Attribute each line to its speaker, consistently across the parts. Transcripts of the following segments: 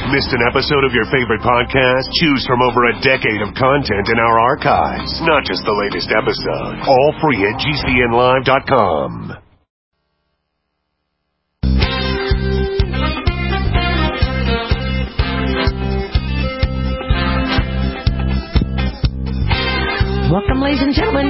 Speaker 1: Missed an episode of your favorite podcast? Choose from over a decade of content in our archives, not just the latest episode. All free at GCNlive.com.
Speaker 2: Welcome, ladies and gentlemen.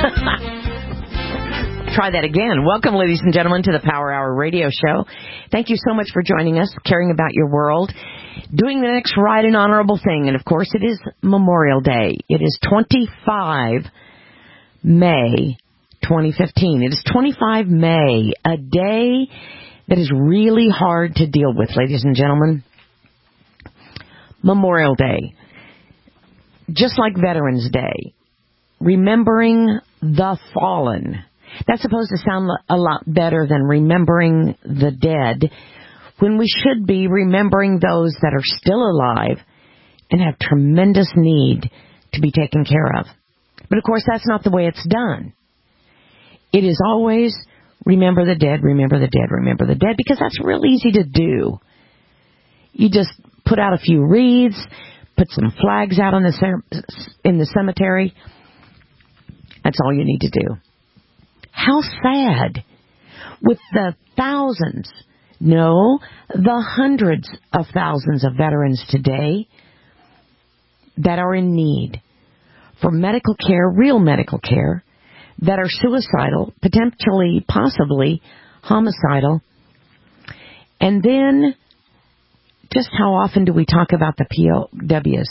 Speaker 2: Try that again. Welcome, ladies and gentlemen, to the Power Hour radio show. Thank you so much for joining us, caring about your world, doing the next right and honorable thing. And, of course, it is Memorial Day. It is 25 May 2015. It is 25 May, a day that is really hard to deal with, ladies and gentlemen. Memorial Day. Just like Veterans Day. Remembering the fallen. That's supposed to sound a lot better than remembering the dead, when we should be remembering those that are still alive and have tremendous need to be taken care of. But of course, that's not the way it's done. It is always remember the dead, remember the dead, remember the dead, because that's real easy to do. You just put out a few wreaths, put some flags out in the cemetery. That's all you need to do. How sad. With the thousands, no, the hundreds of thousands of veterans today that are in need for medical care, real medical care, that are suicidal, potentially, possibly homicidal. And then, just how often do we talk about the POWs?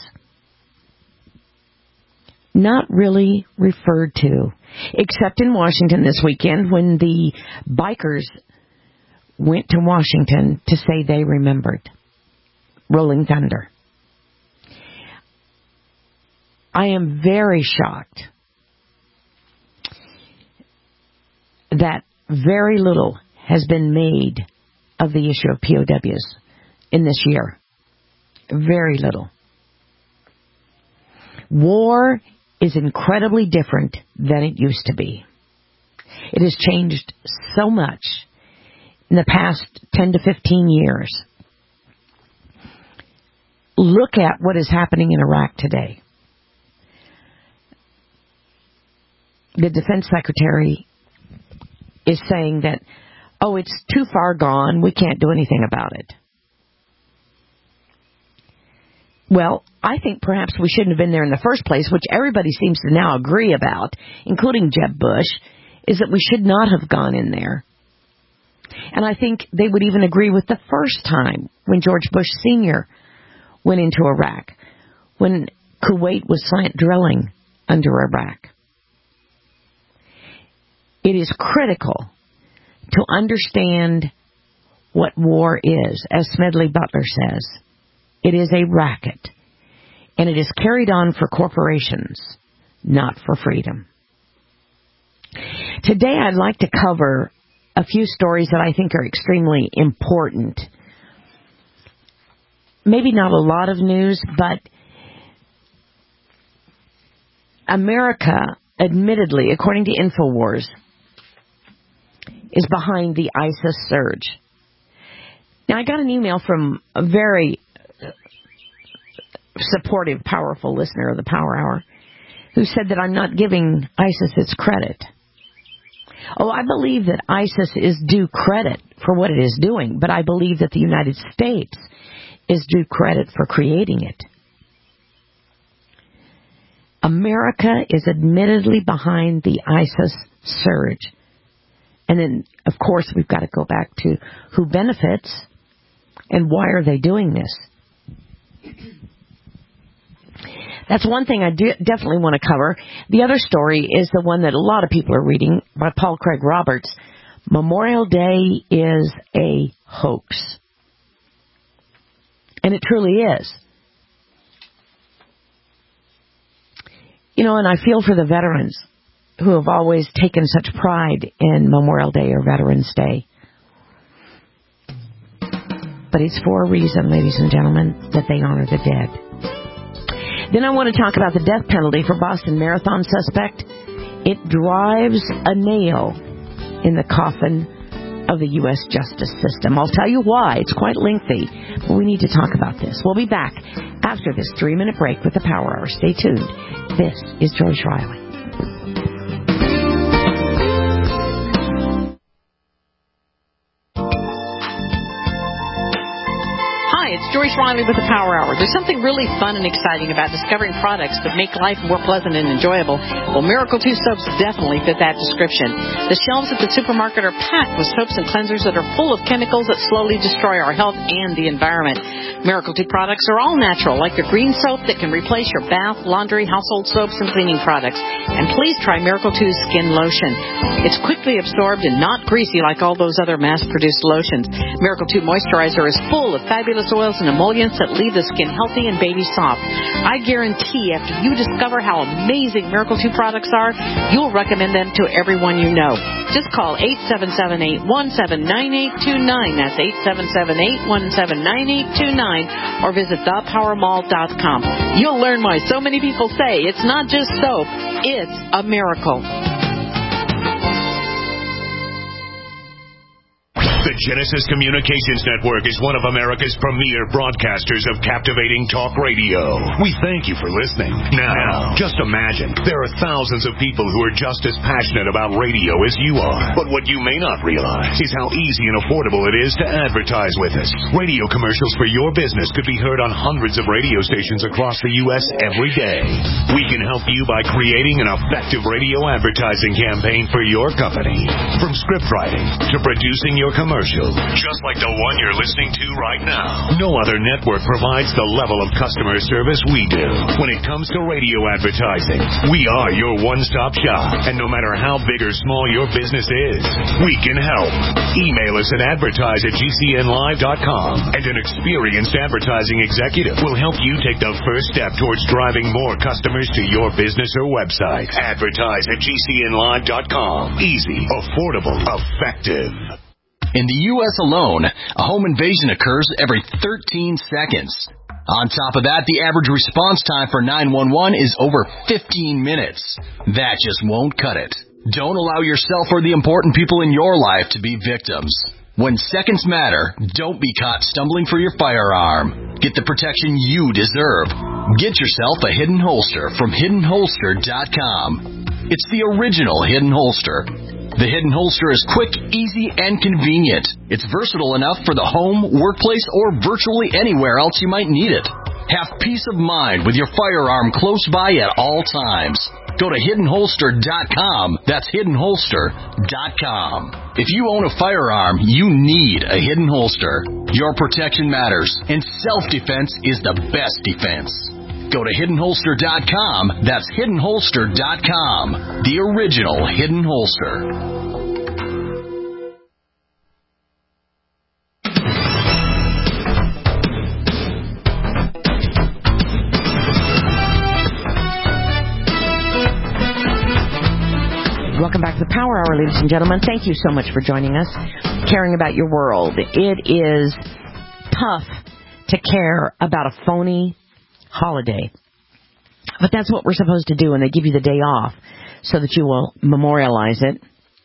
Speaker 2: Not really referred to, except in Washington this weekend when the bikers went to Washington to say they remembered. Rolling Thunder. I am very shocked that very little has been made of the issue of POWs in this year. Very little. War is incredibly different than it used to be. It has changed so much in the past 10 to 15 years. Look at what is happening in Iraq today. The Defense Secretary is saying that, oh, it's too far gone, we can't do anything about it. Well, I think perhaps we shouldn't have been there in the first place, which everybody seems to now agree about, including Jeb Bush, is that we should not have gone in there. And I think they would even agree with the first time when George Bush Sr. went into Iraq, when Kuwait was slant drilling under Iraq. It is critical to understand what war is, as Smedley Butler says. It is a racket, and it is carried on for corporations, not for freedom. Today I'd like to cover a few stories that I think are extremely important. Maybe not a lot of news, but America, admittedly, according to InfoWars, is behind the ISIS surge. Now, I got an email from a very supportive, powerful listener of the Power Hour who said that I'm not giving ISIS its credit. Oh, I believe that ISIS is due credit for what it is doing, but I believe that the United States is due credit for creating it. America is admittedly behind the ISIS surge. And then, of course, we've got to go back to who benefits and why are they doing this. That's one thing I definitely want to cover. The other story is the one that a lot of people are reading by Paul Craig Roberts. Memorial Day is a hoax. And it truly is. You know, and I feel for the veterans who have always taken such pride in Memorial Day or Veterans Day. But it's for a reason, ladies and gentlemen, that they honor the dead. Then I want to talk about the death penalty for Boston Marathon suspect. It drives a nail in the coffin of the U.S. justice system. I'll tell you why. It's quite lengthy, but we need to talk about this. We'll be back after this 3-minute break with the Power Hour. Stay tuned. This is Joyce Riley.
Speaker 3: It's Joyce Riley with the Power Hour. There's something really fun and exciting about discovering products that make life more pleasant and enjoyable. Well, Miracle 2 soaps definitely fit that description. The shelves at the supermarket are packed with soaps and cleansers that are full of chemicals that slowly destroy our health and the environment. Miracle 2 products are all natural, like the green soap that can replace your bath, laundry, household soaps, and cleaning products. And please try Miracle 2's skin lotion. It's quickly absorbed and not greasy like all those other mass-produced lotions. Miracle 2 moisturizer is full of fabulous oils and emollients that leave the skin healthy and baby soft. I guarantee after you discover how amazing Miracle 2 products are, you'll recommend them to everyone you know. Just call 877-817-9829. That's 877-817-9829. Or visit thepowermall.com. You'll learn why so many people say it's not just soap, it's a miracle.
Speaker 1: The Genesis Communications Network is one of America's premier broadcasters of captivating talk radio. We thank you for listening. Now, just imagine, there are thousands of people who are just as passionate about radio as you are. But what you may not realize is how easy and affordable it is to advertise with us. Radio commercials for your business could be heard on hundreds of radio stations across the U.S. every day. We can help you by creating an effective radio advertising campaign for your company. From script writing to producing your commercial, just like the one you're listening to right now. No other network provides the level of customer service we do. When it comes to radio advertising, we are your one-stop shop. And no matter how big or small your business is, we can help. Email us at advertise@gcnlive.com, and an experienced advertising executive will help you take the first step towards driving more customers to your business or website. Advertise@gcnlive.com. Easy, affordable, effective.
Speaker 4: In the U.S. alone, a home invasion occurs every 13 seconds. On top of that, the average response time for 911 is over 15 minutes. That just won't cut it. Don't allow yourself or the important people in your life to be victims. When seconds matter, don't be caught stumbling for your firearm. Get the protection you deserve. Get yourself a Hidden Holster from HiddenHolster.com. It's the original Hidden Holster. The Hidden Holster is quick, easy, and convenient. It's versatile enough for the home, workplace, or virtually anywhere else you might need it. Have peace of mind with your firearm close by at all times. Go to HiddenHolster.com. That's HiddenHolster.com. If you own a firearm, you need a Hidden Holster. Your protection matters, and self-defense is the best defense. Go to HiddenHolster.com. That's HiddenHolster.com. The original Hidden Holster.
Speaker 2: Welcome back to the Power Hour, ladies and gentlemen. Thank you so much for joining us, caring about your world. It is tough to care about a phony holiday. But that's what we're supposed to do, and they give you the day off so that you will memorialize it.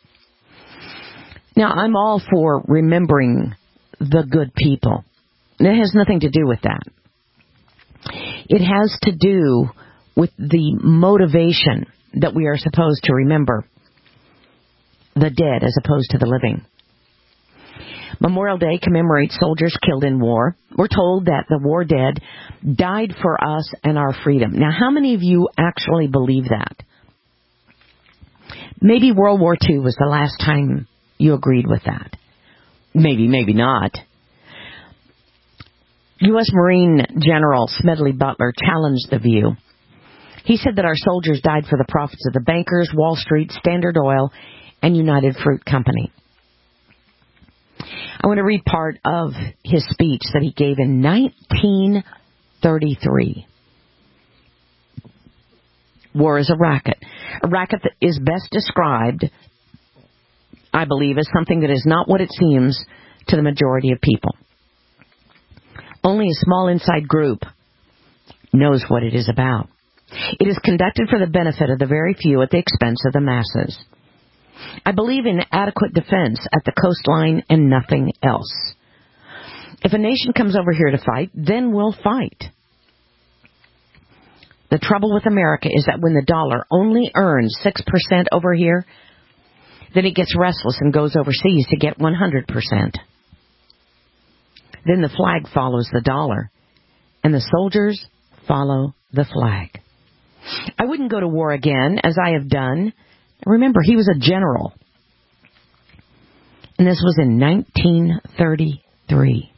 Speaker 2: Now, I'm all for remembering the good people. And it has nothing to do with that. It has to do with the motivation that we are supposed to remember the dead as opposed to the living. Memorial Day commemorates soldiers killed in war. We're told that the war dead died for us and our freedom. Now, how many of you actually believe that? Maybe World War II was the last time you agreed with that. Maybe, maybe not. U.S. Marine General Smedley Butler challenged the view. He said that our soldiers died for the profits of the bankers, Wall Street, Standard Oil, and United Fruit Company. I want to read part of his speech that he gave in 1933. War is a racket that is best described, I believe, as something that is not what it seems to the majority of people. Only a small inside group knows what it is about. It is conducted for the benefit of the very few at the expense of the masses. I believe in adequate defense at the coastline and nothing else. If a nation comes over here to fight, then we'll fight. The trouble with America is that when the dollar only earns 6% over here, then it gets restless and goes overseas to get 100%. Then the flag follows the dollar, and the soldiers follow the flag. I wouldn't go to war again, as I have done. Remember, he was a general. And this was in 1933.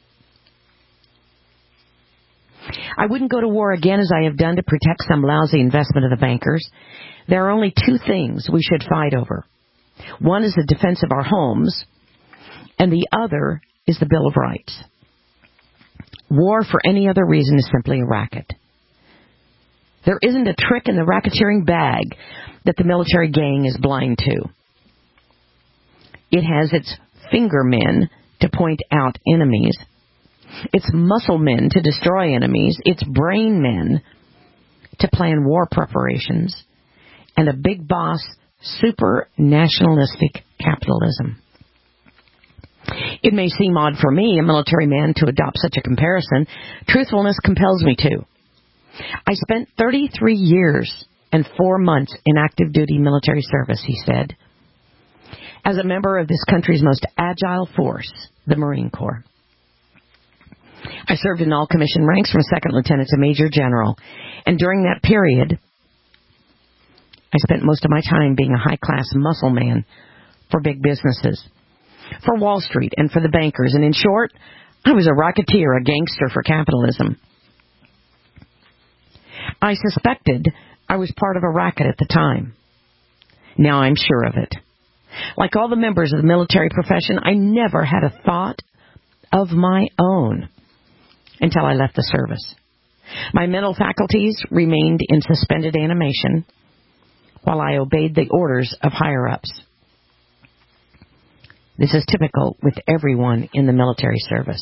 Speaker 2: I wouldn't go to war again, as I have done, to protect some lousy investment of the bankers. There are only two things we should fight over. One is the defense of our homes, and the other is the Bill of Rights. War for any other reason is simply a racket. There isn't a trick in the racketeering bag that the military gang is blind to. It has its finger men to point out enemies, its muscle men to destroy enemies, its brain men to plan war preparations, and a big boss, super nationalistic capitalism. It may seem odd for me, a military man, to adopt such a comparison. Truthfulness compels me to. I spent 33 years and 4 months in active duty military service, he said, as a member of this country's most agile force, the Marine Corps. I served in all commissioned ranks from second lieutenant to major general, and during that period, I spent most of my time being a high-class muscle man for big businesses, for Wall Street and for the bankers, and in short, I was a racketeer, a gangster for capitalism. I suspected I was part of a racket at the time. Now I'm sure of it. Like all the members of the military profession, I never had a thought of my own until I left the service. My mental faculties remained in suspended animation while I obeyed the orders of higher-ups. This is typical with everyone in the military service.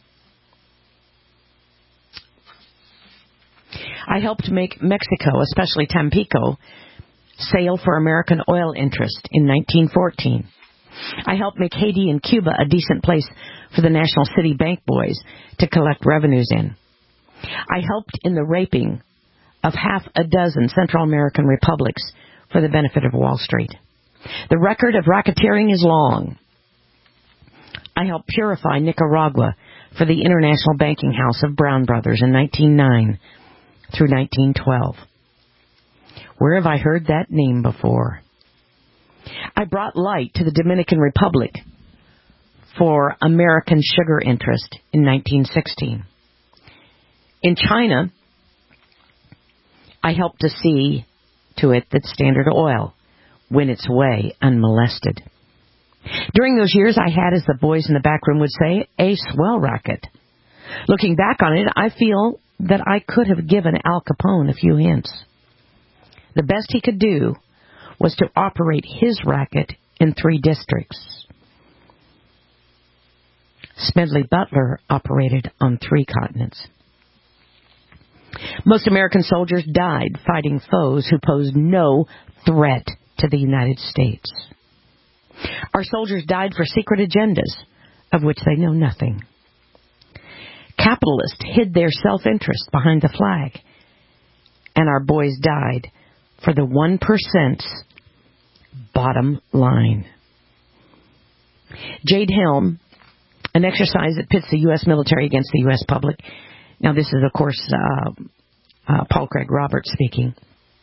Speaker 2: I helped make Mexico, especially Tampico, sail for American oil interest in 1914. I helped make Haiti and Cuba a decent place for the National City Bank boys to collect revenues in. I helped in the raping of half a dozen Central American republics for the benefit of Wall Street. The record of racketeering is long. I helped purify Nicaragua for the International Banking House of Brown Brothers in 1909 through 1912. Where have I heard that name before? I brought light to the Dominican Republic for American sugar interest in 1916. In China, I helped to see to it that Standard Oil went its way unmolested. During those years, I had, as the boys in the back room would say, a swell racket. Looking back on it, I feel that I could have given Al Capone a few hints. The best he could do was to operate his racket in 3 districts. Smedley Butler operated on 3 continents. Most American soldiers died fighting foes who posed no threat to the United States. Our soldiers died for secret agendas of which they know nothing. Capitalists hid their self-interest behind the flag, and our boys died for the 1%'s bottom line. Jade Helm, an exercise that pits the U.S. military against the U.S. public. Now, this is, of course, Paul Craig Roberts speaking.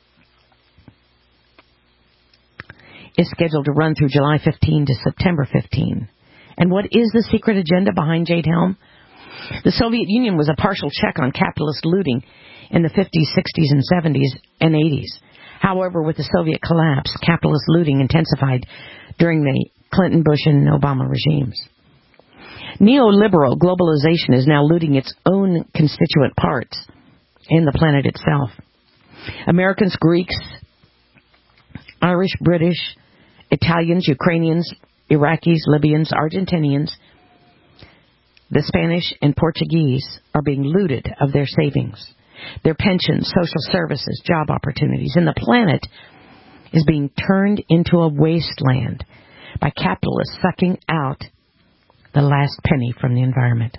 Speaker 2: Is scheduled to run through July 15 to September 15. And what is the secret agenda behind Jade Helm? The Soviet Union was a partial check on capitalist looting in the 50s, 60s, and 70s and 80s. However, with the Soviet collapse, capitalist looting intensified during the Clinton, Bush, and Obama regimes. Neoliberal globalization is now looting its own constituent parts and the planet itself. Americans, Greeks, Irish, British, Italians, Ukrainians, Iraqis, Libyans, Argentinians, the Spanish and Portuguese are being looted of their savings, their pensions, social services, job opportunities, and the planet is being turned into a wasteland by capitalists sucking out the last penny from the environment.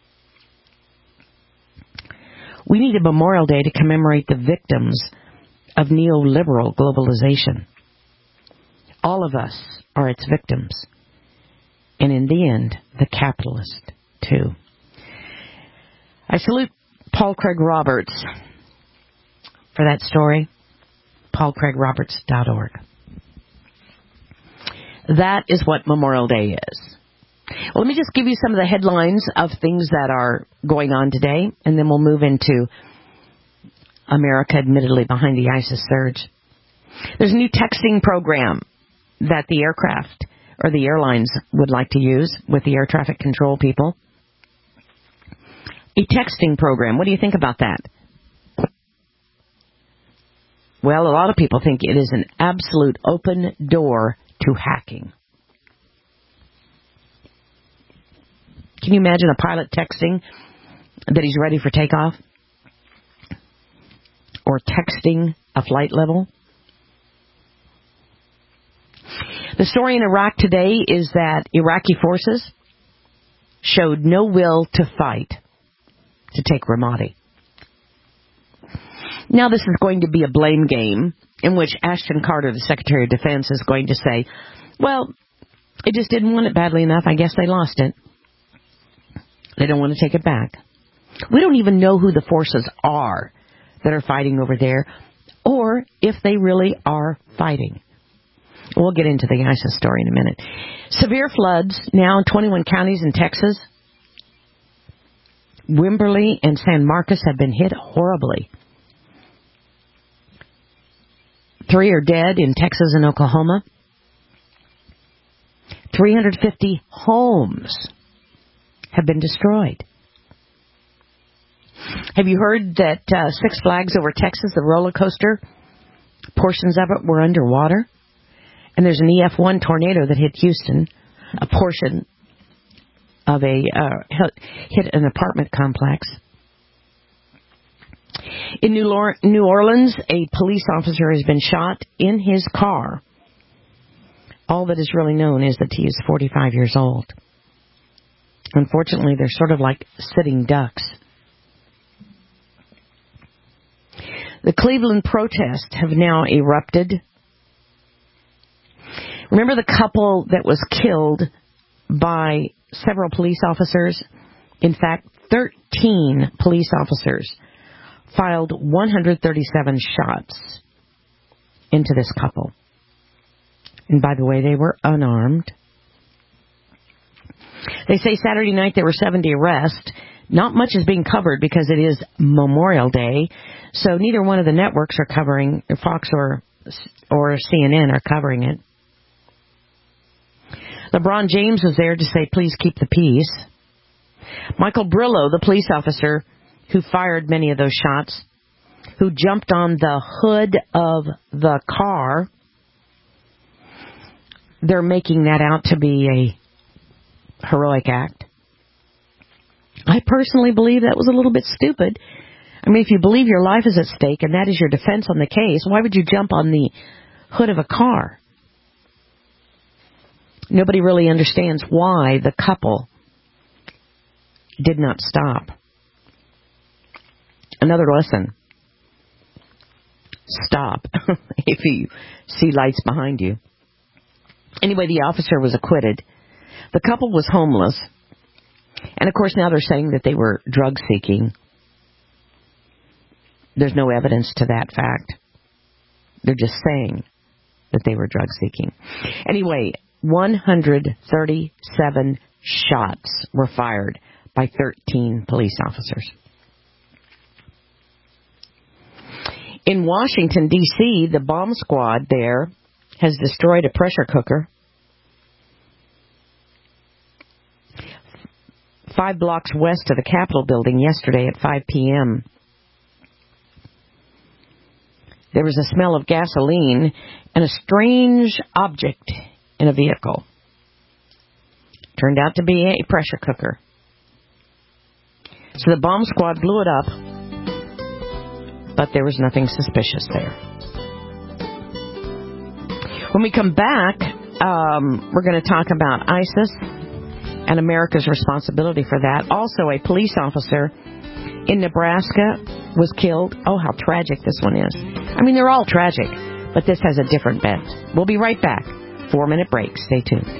Speaker 2: We need a Memorial Day to commemorate the victims of neoliberal globalization. All of us are its victims. And in the end, the capitalist, too. I salute Paul Craig Roberts for that story. paulcraigroberts.org. That is what Memorial Day is. Well, let me just give you some of the headlines of things that are going on today, and then we'll move into America admittedly behind the ISIS surge. There's a new texting program that the aircraft or the airlines would like to use with the air traffic control people. A texting program. What do you think about that? Well, a lot of people think it is an absolute open door to hacking. Can you imagine a pilot texting that he's ready for takeoff? Or texting a flight level? The story in Iraq today is that Iraqi forces showed no will to fight to take Ramadi. Now this is going to be a blame game in which Ashton Carter, the Secretary of Defense, is going to say, well, it just didn't want it badly enough. I guess they lost it. They don't want to take it back. We don't even know who the forces are that are fighting over there or if they really are fighting. We'll get into the ISIS story in a minute. Severe floods now in 21 counties in Texas. Wimberley and San Marcos have been hit horribly. 3 are dead in Texas and Oklahoma. 350 homes have been destroyed. Have you heard that Six Flags over Texas, the roller coaster, portions of it were underwater? And there's an EF1 tornado that hit Houston. A portion of hit an apartment complex. In New Orleans, a police officer has been shot in his car. All that is really known is that he is 45 years old. Unfortunately, they're sort of like sitting ducks. The Cleveland protests have now erupted. Remember the couple that was killed by several police officers? In fact, 13 police officers filed 137 shots into this couple. And by the way, they were unarmed. They say Saturday night there were 70 arrests. Not much is being covered because it is Memorial Day, so neither one of the networks are covering, Fox or CNN are covering it. LeBron James was there to say, please keep the peace. Michael Brillo, the police officer who fired many of those shots, who jumped on the hood of the car, they're making that out to be a heroic act. I personally believe that was a little bit stupid. I mean, if you believe your life is at stake and that is your defense on the case, why would you jump on the hood of a car? Nobody really understands why the couple did not stop. Another lesson. Stop if you see lights behind you. Anyway, the officer was acquitted. The couple was homeless. And, of course, now they're saying that they were drug-seeking. There's no evidence to that fact. They're just saying that they were drug-seeking. Anyway, 137 shots were fired by 13 police officers. In Washington, D.C., the bomb squad there has destroyed a pressure cooker 5 blocks west of the Capitol building yesterday at 5 p.m. There was a smell of gasoline and a strange object in a vehicle. Turned out to be a pressure cooker. So the bomb squad blew it up, but there was nothing suspicious there. When we come back, we're going to talk about ISIS and America's responsibility for that. Also, a police officer in Nebraska was killed. Oh, how tragic this one is. I mean, they're all tragic, but this has a different bent. We'll be right back. 4-minute break. Stay tuned.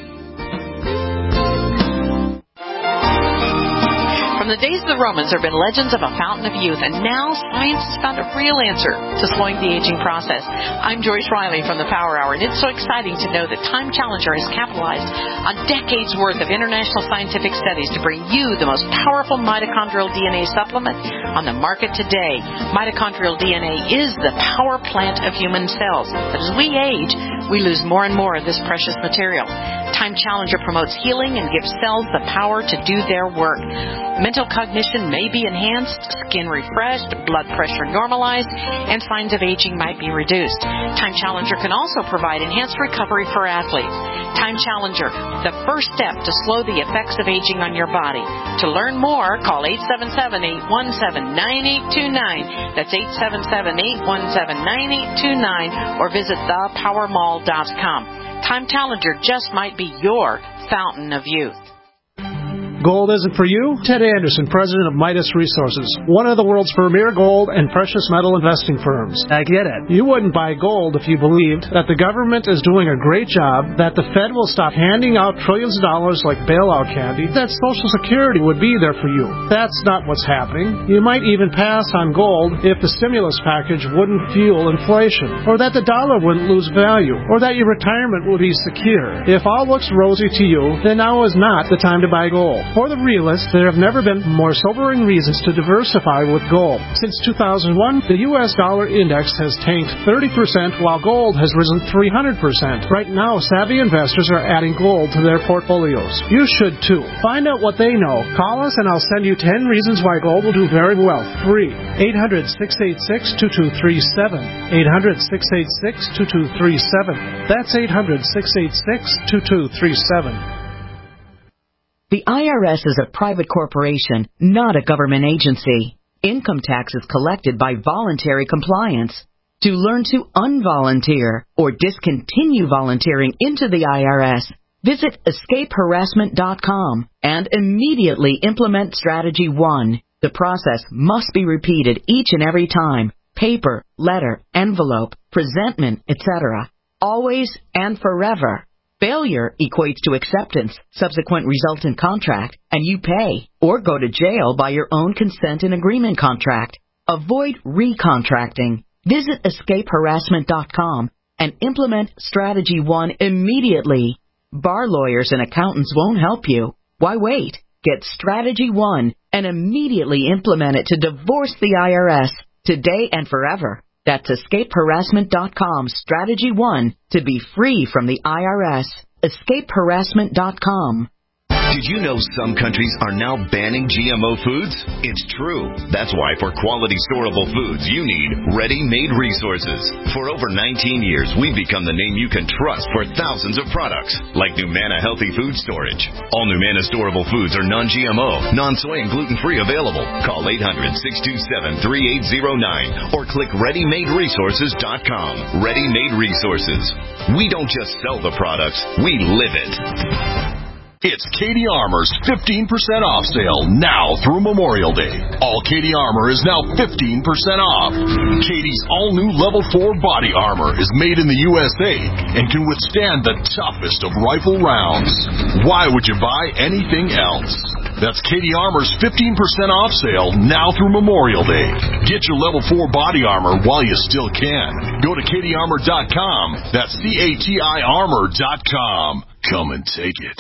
Speaker 3: From the days of the Romans, there have been legends of a fountain of youth, and now science has found a real answer to slowing the aging process. I'm Joyce Riley from the Power Hour, and it's so exciting to know that Time Challenger has capitalized on decades' worth of international scientific studies to bring you the most powerful mitochondrial DNA supplement on the market today. Mitochondrial DNA is the power plant of human cells, but as we age, we lose more and more of this precious material. Time Challenger promotes healing and gives cells the power to do their work. Mental cognition may be enhanced, skin refreshed, blood pressure normalized, and signs of aging might be reduced. Time Challenger can also provide enhanced recovery for athletes. Time Challenger, the first step to slow the effects of aging on your body. To learn more, call 877-817-9829. That's 877-817-9829, or visit thepowermall.com. Time Challenger just might be your fountain of youth.
Speaker 5: Gold isn't for you? Ted Anderson, president of Midas Resources, one of the world's premier gold and precious metal investing firms. I get it. You wouldn't buy gold if you believed that the government is doing a great job, that the Fed will stop handing out trillions of dollars like bailout candy, that Social Security would be there for you. That's not what's happening. You might even pass on gold if the stimulus package wouldn't fuel inflation, or that the dollar wouldn't lose value, or that your retirement would be secure. If all looks rosy to you, then now is not the time to buy gold. For the realists, there have never been more sobering reasons to diversify with gold. Since 2001, the U.S. dollar index has tanked 30%, while gold has risen 300%. Right now, savvy investors are adding gold to their portfolios. You should too. Find out what they know. Call us and I'll send you 10 reasons why gold will do very well. Free. 800-686-2237. 800-686-2237. That's 800-686-2237.
Speaker 6: The IRS is a private corporation, not a government agency. Income tax is collected by voluntary compliance. To learn to unvolunteer or discontinue volunteering into the IRS, visit escapeharassment.com and immediately implement Strategy 1. The process must be repeated each and every time. Paper, letter, envelope, presentment, etc. Always and forever. Failure equates to acceptance, subsequent resultant contract, and you pay or go to jail by your own consent and agreement contract. Avoid recontracting. Visit escapeharassment.com and implement Strategy 1 immediately. Bar lawyers and accountants won't help you. Why wait? Get Strategy 1 and immediately implement it to divorce the IRS today and forever. That's escapeharassment.com, Strategy 1, to be free from the IRS. Escapeharassment.com.
Speaker 1: Did you know some countries are now banning GMO foods? It's true. That's why for quality storable foods, you need Ready-Made Resources. For over 19 years, we've become the name you can trust for thousands of products, like Numana Healthy Food Storage. All Numana storable foods are non-GMO, non-soy, and gluten-free available. Call 800-627-3809 or click ReadyMadeResources.com. Ready-Made Resources. We don't just sell the products, we live it.
Speaker 7: It's Katie Armour's 15% off sale now through Memorial Day. All Katie Armour is now 15% off. Katie's all-new Level 4 body armor is made in the USA and can withstand the toughest of rifle rounds. Why would you buy anything else? That's Katie Armour's 15% off sale now through Memorial Day. Get your Level 4 body armor while you still can. Go to KatieArmour.com. That's CATI Armour.com. Come and take it.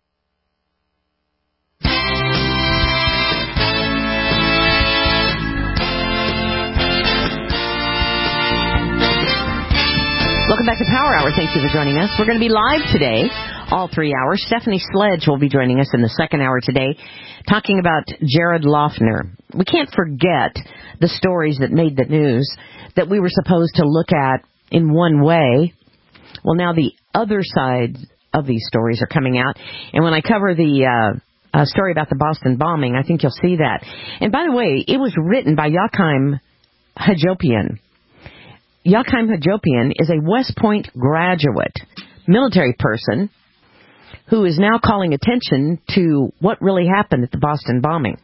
Speaker 2: Welcome back to Power Hour. Thank you for joining us. We're going to be live today, all 3 hours. Stephanie Sledge will be joining us in the second hour today, talking about Jared Loughner. We can't forget the stories that made the news that we were supposed to look at in one way. Well, now the other side of these stories are coming out. And when I cover the story about the Boston bombing, I think you'll see that. And by the way, it was written by Joachim Hajopian. Joachim Hajopian is a West Point graduate, military person, who is now calling attention to what really happened at the Boston bombing.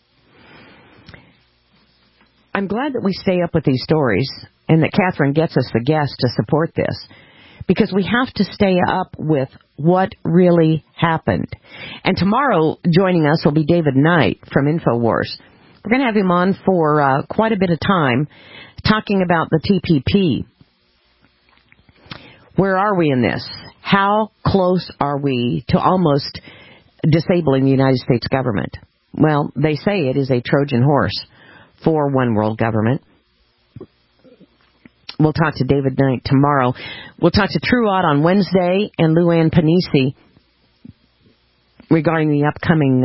Speaker 2: I'm glad that we stay up with these stories and that Catherine gets us the guests to support this, because we have to stay up with what really happened. And tomorrow, joining us will be David Knight from InfoWars. We're going to have him on for quite a bit of time talking about the TPP. Where are we in this? How close are we to almost disabling the United States government? Well, they say it is a Trojan horse for one world government. We'll talk to David Knight tomorrow. We'll talk to Truott on Wednesday and Luann Panisi regarding the upcoming,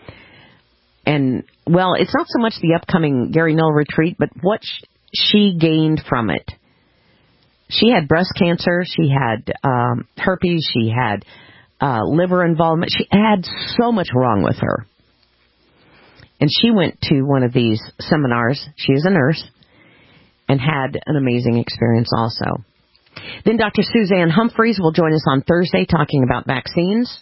Speaker 2: it's not so much the upcoming Gary Null retreat, but what she gained from it. She had breast cancer, she had herpes, she had liver involvement. She had so much wrong with her. And she went to one of these seminars. She is a nurse and had an amazing experience also. Then Dr. Suzanne Humphreys will join us on Thursday talking about vaccines.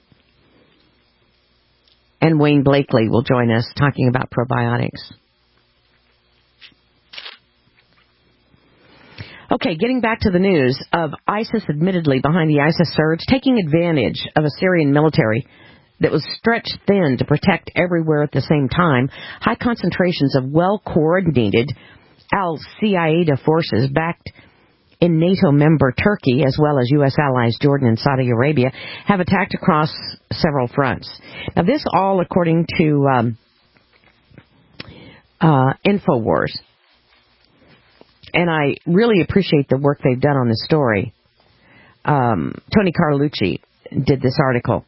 Speaker 2: And Wayne Blakely will join us talking about probiotics. Okay, getting back to the news of ISIS admittedly behind the ISIS surge, taking advantage of a Syrian military that was stretched thin to protect everywhere at the same time. High concentrations of well-coordinated al-Qaeda forces backed in NATO member Turkey, as well as U.S. allies Jordan and Saudi Arabia, have attacked across several fronts. Now, this all according to InfoWars. And I really appreciate the work they've done on this story. Tony Carlucci did this article.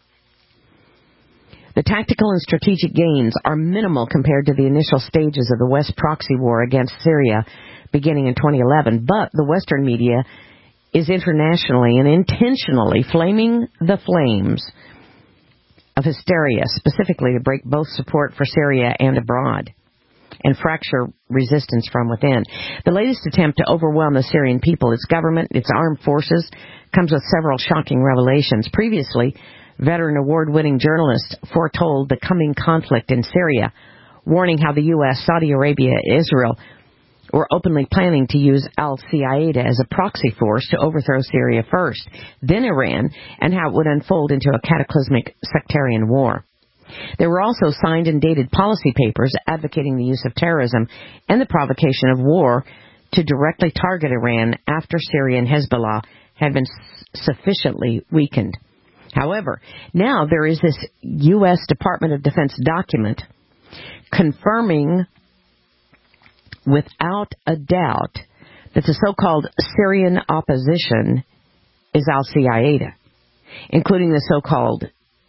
Speaker 2: The tactical and strategic gains are minimal compared to the initial stages of the West proxy war against Syria beginning in 2011, but the Western media is internationally and intentionally flaming the flames of hysteria, specifically to break both support for Syria and abroad and fracture resistance from within. The latest attempt to overwhelm the Syrian people, its government, its armed forces, comes with several shocking revelations. Previously, veteran award-winning journalist foretold the coming conflict in Syria, warning how the U.S., Saudi Arabia, Israel were openly planning to use al-Qaeda as a proxy force to overthrow Syria first, then Iran, and how it would unfold into a cataclysmic sectarian war. There were also signed and dated policy papers advocating the use of terrorism and the provocation of war to directly target Iran after Syria and Hezbollah had been sufficiently weakened. However, now there is this U.S. Department of Defense document confirming without a doubt that the so-called Syrian opposition is al-Qaeda, including the so-called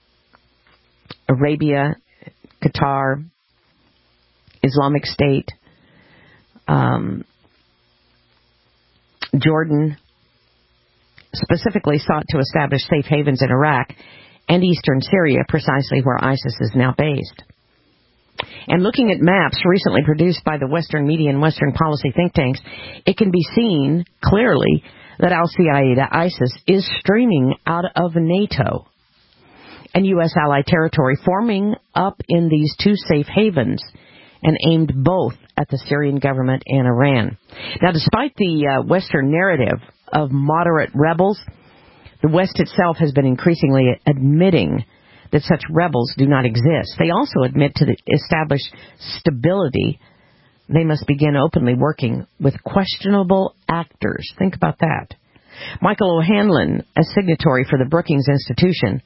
Speaker 2: Arabia, Qatar, Islamic State, Jordan, specifically sought to establish safe havens in Iraq and eastern Syria, precisely where ISIS is now based. And looking at maps recently produced by the Western media and Western policy think tanks, it can be seen clearly that al-Qaeda ISIS is streaming out of NATO and U.S. allied territory, forming up in these two safe havens and aimed both at the Syrian government and Iran. Now, despite the Western narrative of moderate rebels, the West itself has been increasingly admitting that such rebels do not exist. They also admit to establish stability, they must begin openly working with questionable actors. Think about that. Michael O'Hanlon, a signatory for the Brookings Institution,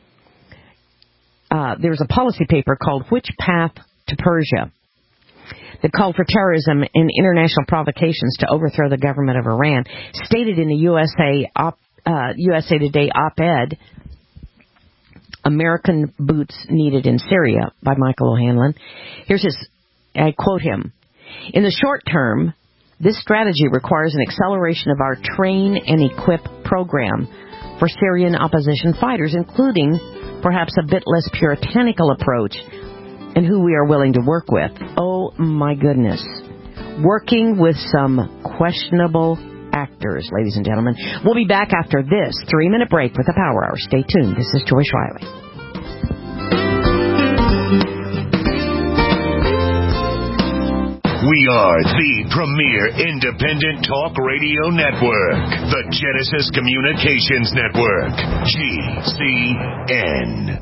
Speaker 2: there was a policy paper called Which Path to Persia that called for terrorism and international provocations to overthrow the government of Iran, stated in the USA Today op-ed, American Boots Needed in Syria by Michael O'Hanlon. Here's his, I quote him, "In the short term, this strategy requires an acceleration of our train and equip program for Syrian opposition fighters, including perhaps a bit less puritanical approach and who we are willing to work with." Oh my goodness. working with some questionable actors, ladies and gentlemen. We'll be back after this 3-minute break with the Power Hour. Stay tuned. This is Joyce Riley.
Speaker 1: We are the premier independent talk radio network, the Genesis Communications Network, GCN.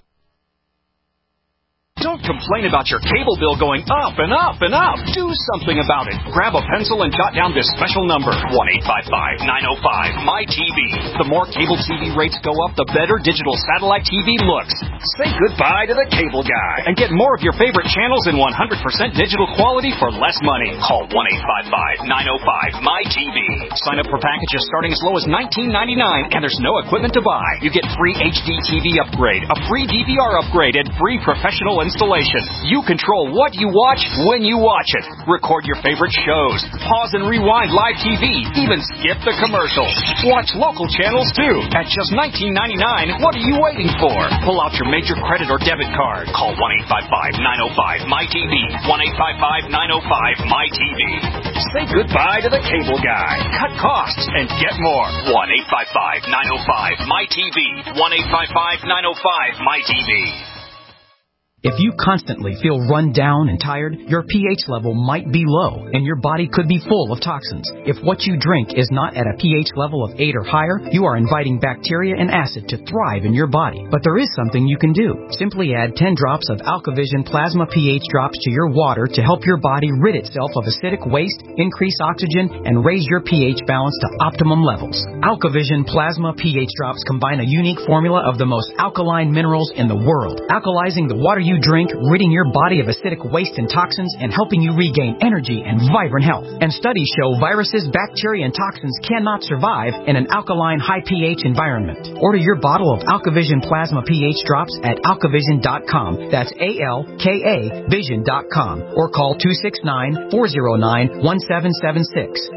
Speaker 8: Don't complain about your cable bill going up and up and up. Do something about it. Grab a pencil and jot down this special number, 1-855-905-MY-TV. The more cable TV rates go up, the better digital satellite TV looks. Say goodbye to the cable guy and get more of your favorite channels in 100% digital quality for less money. Call 1-855-905-MY-TV. Sign up for packages starting as low as $19.99, and there's no equipment to buy. You get free HD TV upgrade, a free DVR upgrade, and free professional installation. You control what you watch when you watch it. Record your favorite shows. Pause and rewind live TV. Even skip the commercials. Watch local channels too. At just $19.99, what are you waiting for? Pull out your major credit or debit card. Call 1-855-905-MY-TV. 1-855-905-MY-TV. Say goodbye to the cable guy. Cut costs and get more. 1-855-905-MY-TV. 1-855-905-MY-TV.
Speaker 9: If you constantly feel run down and tired, your pH level might be low, and your body could be full of toxins. If what you drink is not at a pH level of 8 or higher, you are inviting bacteria and acid to thrive in your body. But there is something you can do. Simply add 10 drops of AlkaVision Plasma pH drops to your water to help your body rid itself of acidic waste, increase oxygen, and raise your pH balance to optimum levels. AlkaVision Plasma pH drops combine a unique formula of the most alkaline minerals in the world, alkalizing the water you drink, ridding your body of acidic waste and toxins, and helping you regain energy and vibrant health. And studies show viruses, bacteria, and toxins cannot survive in an alkaline, high pH environment. Order your bottle of AlkaVision Plasma pH drops at alkavision.com. That's ALKA Vision.com. Or call 269-409-1776.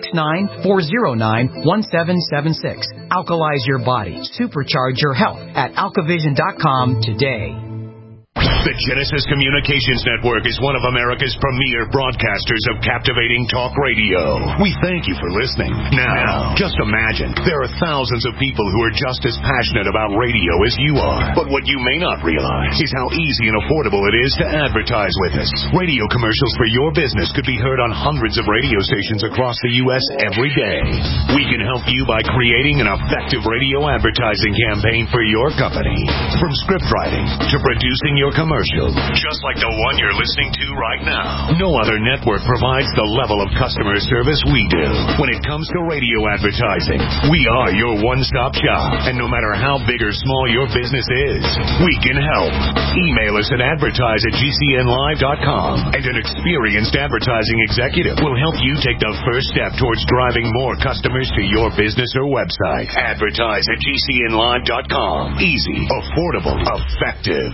Speaker 9: 269-409-1776. Alkalize your body. Supercharge your health at alkavision.com today.
Speaker 1: The Genesis Communications Network is one of America's premier broadcasters of captivating talk radio. We thank you for listening. Now, just imagine, there are thousands of people who are just as passionate about radio as you are. But what you may not realize is how easy and affordable it is to advertise with us. Radio commercials for your business could be heard on hundreds of radio stations across the U.S. every day. We can help you by creating an effective radio advertising campaign for your company. From script writing to producing your commercial, just like the one you're listening to right now. No other network provides the level of customer service we do. When it comes to radio advertising, we are your one-stop shop. And no matter how big or small your business is, we can help. Email us at advertise@gcnlive.com, and an experienced advertising executive will help you take the first step towards driving more customers to your business or website. Advertise@gcnlive.com. Easy, affordable, effective.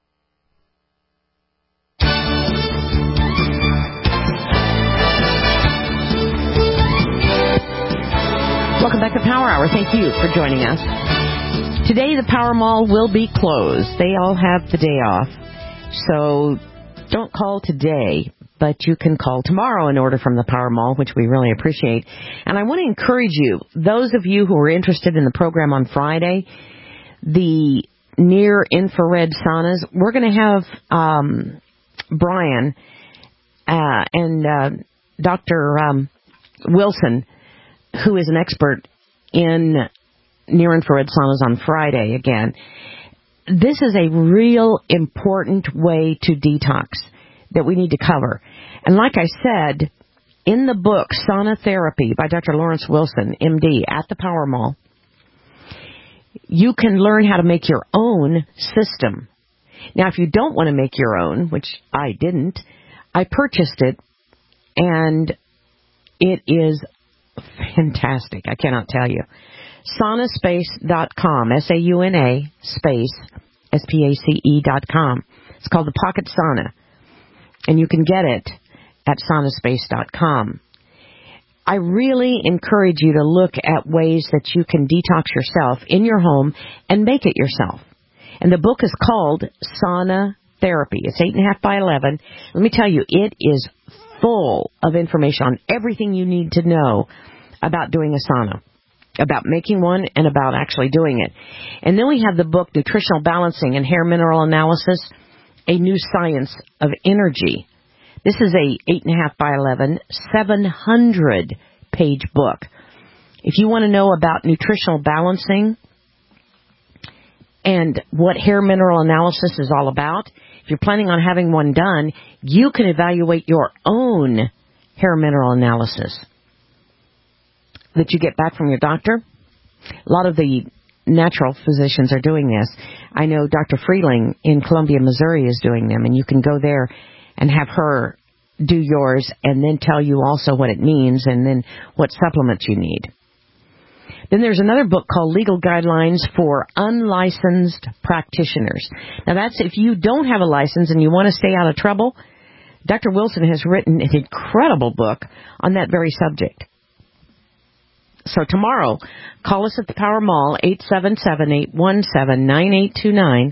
Speaker 2: Welcome back to Power Hour. Thank you for joining us. Today, the Power Mall will be closed. They all have the day off. So don't call today, but you can call tomorrow and order from the Power Mall, which we really appreciate. And I want to encourage you, those of you who are interested in the program on Friday, the near-infrared saunas, we're going to have Brian and Dr. Wilson, who is an expert in near-infrared saunas on Friday again. This is a real important way to detox that we need to cover. And like I said, in the book, Sauna Therapy by Dr. Lawrence Wilson, MD, at the Power Mall, you can learn how to make your own system. Now, if you don't want to make your own, which I didn't, I purchased it, and it is fantastic. I cannot tell you. Saunaspace.com, S-A-U-N-A, space, S-P-A-C-E.com. It's called the Pocket Sauna, and you can get it at saunaspace.com. I really encourage you to look at ways that you can detox yourself in your home and make it yourself. And the book is called Sauna Therapy. It's 8.5 by 11. Let me tell you, it is full of information on everything you need to know about doing a sauna, about making one, and about actually doing it. And then we have the book, Nutritional Balancing and Hair Mineral Analysis, A New Science of Energy. This is a 8.5 by 11, 700-page book. If you want to know about nutritional balancing and what hair mineral analysis is all about, if you're planning on having one done, you can evaluate your own hair mineral analysis that you get back from your doctor. A lot of the natural physicians are doing this. I know Dr. Freeling in Columbia, Missouri is doing them, and you can go there and have her do yours and then tell you also what it means and then what supplements you need. Then there's another book called Legal Guidelines for Unlicensed Practitioners. Now that's if you don't have a license and you want to stay out of trouble. Dr. Wilson has written an incredible book on that very subject. So tomorrow, call us at the Power Mall, 877-817-9829,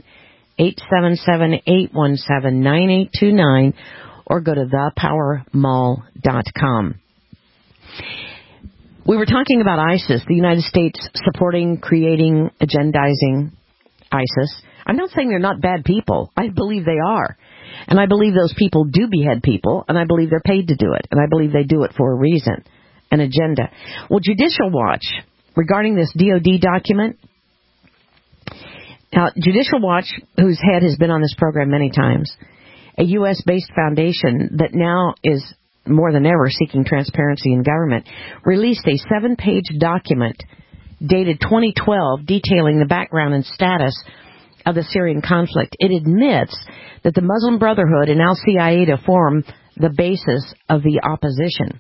Speaker 2: 877-817-9829, or go to thepowermall.com. We were talking about ISIS, the United States supporting, creating, agendizing ISIS. I'm not saying they're not bad people. I believe they are. And I believe those people do behead people, and I believe they're paid to do it. And I believe they do it for a reason, an agenda. Well, Judicial Watch, regarding this DOD document, now, Judicial Watch, whose head has been on this program many times, a U.S.-based foundation that now is more than ever seeking transparency in government, released a 7-page document dated 2012 detailing the background and status of the Syrian conflict. It admits that the Muslim Brotherhood and al-Qaeda form the basis of the opposition.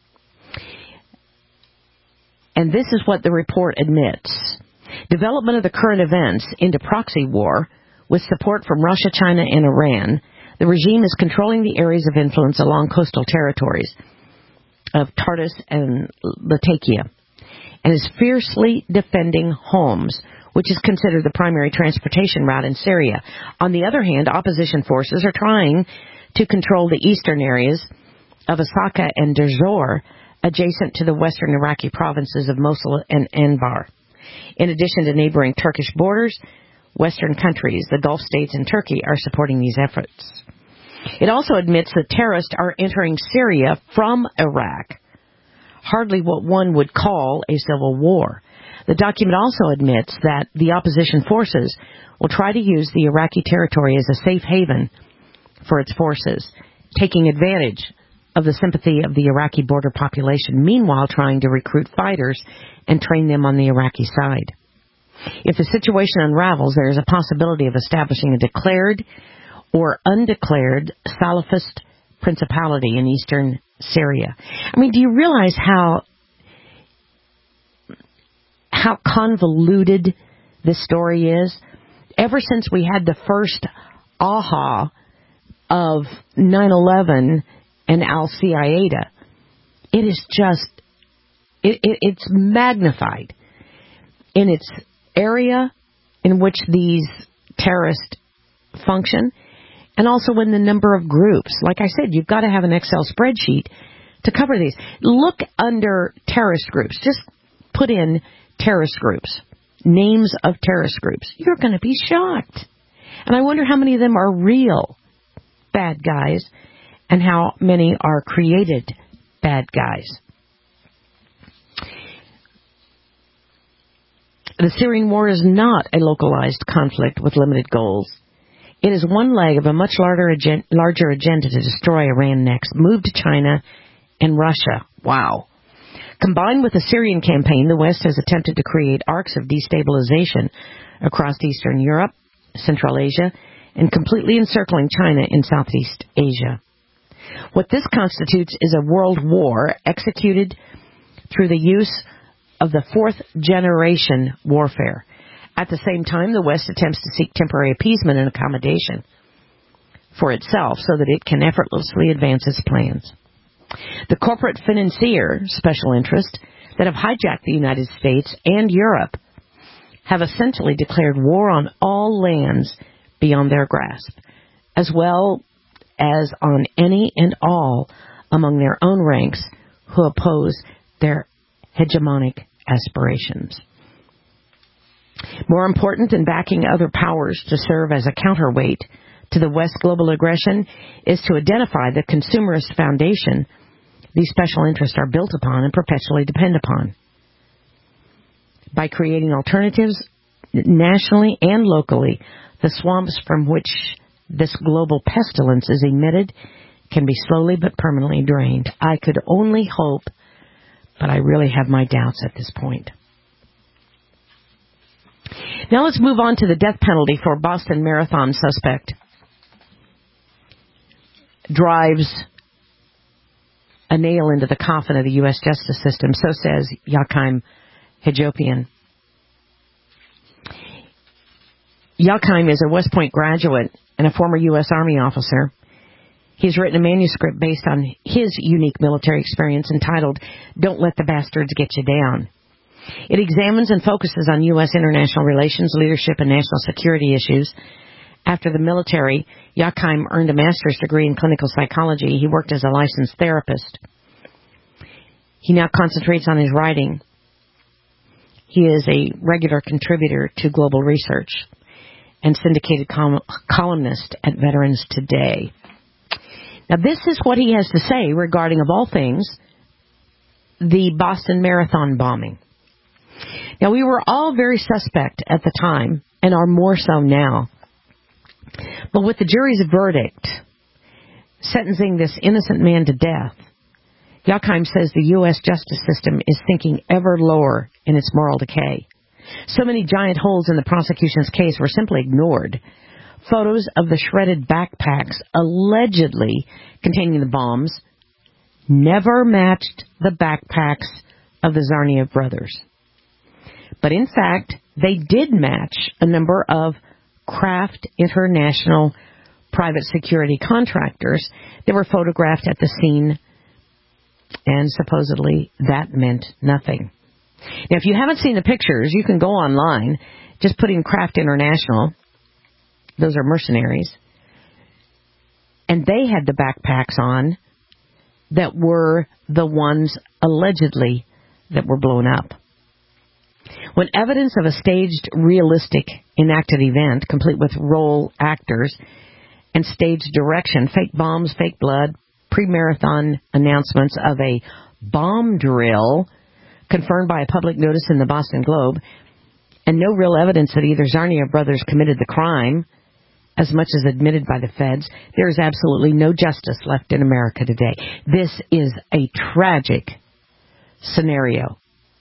Speaker 2: And this is what the report admits. Development of the current events into proxy war with support from Russia, China, and Iran. The regime is controlling the areas of influence along coastal territories of Tartus and Latakia and is fiercely defending Homs, which is considered the primary transportation route in Syria. On the other hand, opposition forces are trying to control the eastern areas of Asaka and Derzor, adjacent to the western Iraqi provinces of Mosul and Anbar. In addition to neighboring Turkish borders, Western countries, the Gulf states, and Turkey are supporting these efforts. It also admits that terrorists are entering Syria from Iraq, hardly what one would call a civil war. The document also admits that the opposition forces will try to use the Iraqi territory as a safe haven for its forces, taking advantage of the sympathy of the Iraqi border population, meanwhile trying to recruit fighters and train them on the Iraqi side. If the situation unravels, there is a possibility of establishing a declared or undeclared Salafist principality in eastern Syria. I mean, do you realize how convoluted this story is? Ever since we had the first aha of 9/11 and al-Qaeda, it is just, it's magnified in its area in which these terrorists function, and also in the number of groups. Like I said, you've got to have an Excel spreadsheet to cover these. Look under terrorist groups. Just put in terrorist groups, names of terrorist groups. You're going to be shocked. And I wonder how many of them are real bad guys and how many are created bad guys. The Syrian war is not a localized conflict with limited goals. It is one leg of a much larger agenda to destroy Iran next, move to China and Russia. Wow. Combined with the Syrian campaign, the West has attempted to create arcs of destabilization across Eastern Europe, Central Asia, and completely encircling China in Southeast Asia. What this constitutes is a world war executed through the use of the fourth-generation warfare. At the same time, the West attempts to seek temporary appeasement and accommodation for itself so that it can effortlessly advance its plans. The corporate financier special interests that have hijacked the United States and Europe have essentially declared war on all lands beyond their grasp, as well as on any and all among their own ranks who oppose their hegemonic aspirations. More important than backing other powers to serve as a counterweight to the West's global aggression is to identify the consumerist foundation these special interests are built upon and perpetually depend upon. By creating alternatives nationally and locally, the swamps from which this global pestilence is emitted can be slowly but permanently drained. I could only hope, but I really have my doubts at this point. Now let's move on to the death penalty for Boston Marathon suspect. Drives a nail into the coffin of the U.S. justice system, so says Joachim Hajopian. Joachim is a West Point graduate and a former U.S. Army officer. He's written a manuscript based on his unique military experience entitled, Don't Let the Bastards Get You Down. It examines and focuses on U.S. international relations, leadership, and national security issues. After the military, Joachim earned a master's degree in clinical psychology. He worked as a licensed therapist. He now concentrates on his writing. He is a regular contributor to Global Research and syndicated columnist at Veterans Today. Now, this is what he has to say regarding, of all things, the Boston Marathon bombing. Now, we were all very suspect at the time, and are more so now. But with the jury's verdict sentencing this innocent man to death, Joachim says the U.S. justice system is sinking ever lower in its moral decay. So many giant holes in the prosecution's case were simply ignored. Photos of the shredded backpacks allegedly containing the bombs never matched the backpacks of the Tsarnaev brothers. But in fact, they did match a number of Kraft International private security contractors that were photographed at the scene, and supposedly that meant nothing. Now, if you haven't seen the pictures, you can go online, just put in Kraft International. Those are mercenaries. And they had the backpacks on that were the ones allegedly that were blown up. When evidence of a staged, realistic, enacted event, complete with role actors and stage direction, fake bombs, fake blood, pre-marathon announcements of a bomb drill confirmed by a public notice in the Boston Globe, and no real evidence that either Tsarnaev brothers committed the crime, as much as admitted by the feds, there is absolutely no justice left in America today. This is a tragic scenario.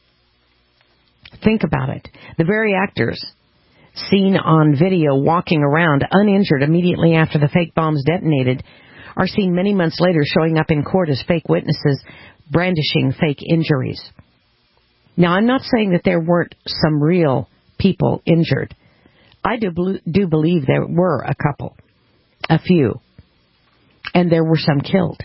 Speaker 2: Think about it. The very actors seen on video walking around uninjured immediately after the fake bombs detonated are seen many months later showing up in court as fake witnesses brandishing fake injuries. Now, I'm not saying that there weren't some real people injured. I do believe there were a few, and there were some killed.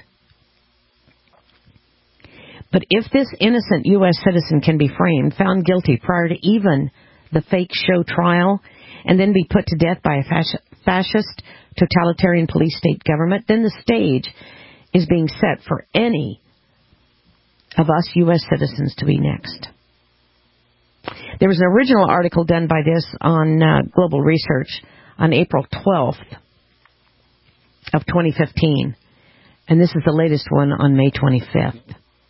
Speaker 2: But if this innocent U.S. citizen can be framed, found guilty prior to even the fake show trial, and then be put to death by a fascist, totalitarian police state government, then the stage is being set for any of us U.S. citizens to be next. There was an original article done by this on Global Research on April 12th of 2015, and this is the latest one on May 25th.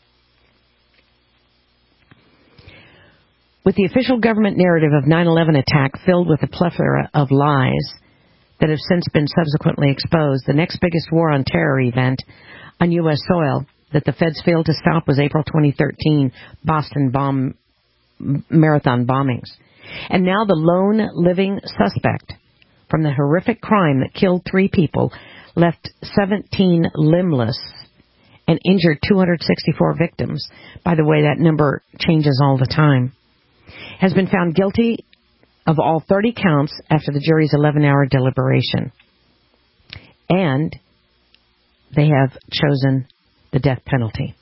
Speaker 2: With the official government narrative of 9/11 attack filled with a plethora of lies that have since been subsequently exposed, the next biggest war on terror event on U.S. soil that the feds failed to stop was April 2013 Boston Marathon bombings. And now the lone living suspect from the horrific crime that killed 3 people, left 17 limbless, and injured 264 victims. By the way, that number changes all the time. Has been found guilty of all 30 counts after the jury's 11-hour deliberation. And they have chosen the death penalty.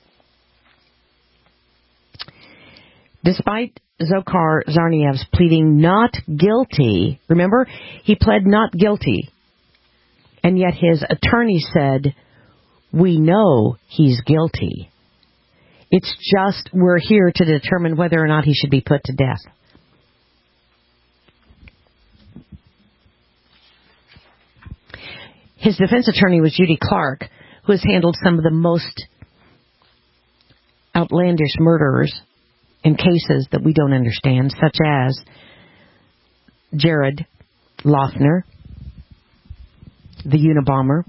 Speaker 2: Despite Dzhokhar Tsarnaev's pleading not guilty, remember, he pled not guilty, and yet his attorney said, We know he's guilty. It's just we're here to determine whether or not he should be put to death. His defense attorney was Judy Clark, who has handled some of the most outlandish murderers in cases that we don't understand, such as Jared Loughner, the Unabomber,